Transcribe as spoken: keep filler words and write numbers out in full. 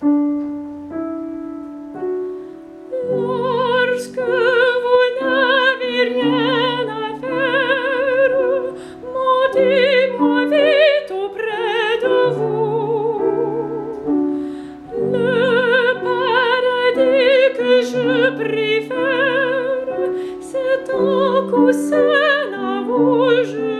Lorsque vous n'avez rien à faire, montez-moi vite auprès de vous. Le paradis que je préfère, c'est un coussin à vos genoux.